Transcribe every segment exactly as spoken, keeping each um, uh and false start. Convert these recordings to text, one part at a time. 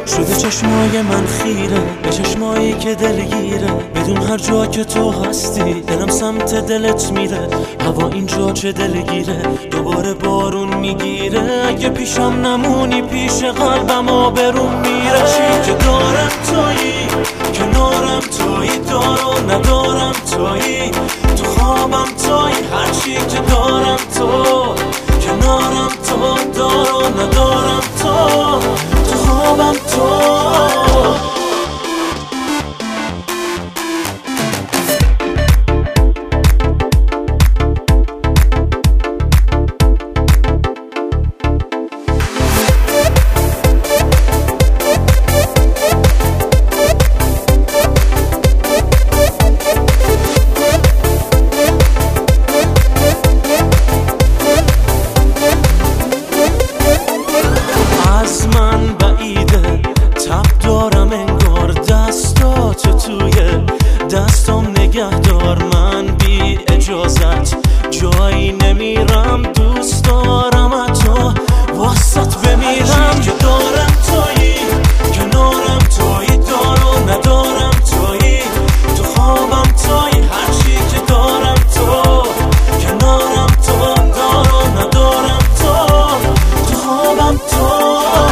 شده چشمای من خیره به چشمایی که دلگیره، بدون هر جا که تو هستی دلم سمت دلت میره. هوا اینجا چه دلگیره، دوباره بارون میگیره، اگه پیشم نمونی پیش قلبم آبروم میره. چی که دارم تویی، کنارم تویی، دارو ندارم تویی، تو خوابم تویی، هرچی که دارم تو، کنارم تو، دارو ندارم تو، تو خوابم تو. دستم نگه دار، من بی اجازت جایی نمیرم، دوست دارم تو واسط بمیرم. که دارم تویی، کنارم تویی، دارو ندارم تویی، تو خوابم تویی، هرچی که دارم تو، کنارم تو، دارو ندارم تو، تو خوابم تو.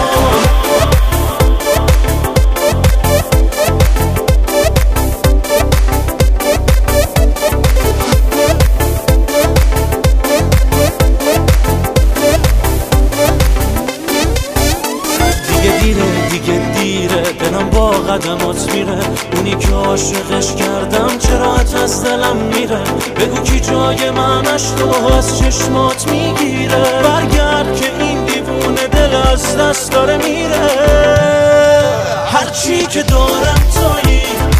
دیگه دیره دلم با قدمات میره، اونی که عاشقش کردم چرا از دلم میره. بگو کی جای منش تو از چشمات میگیره، برگرد که این دیوونه دل از دست داره میره. هرچی که دارم تویی،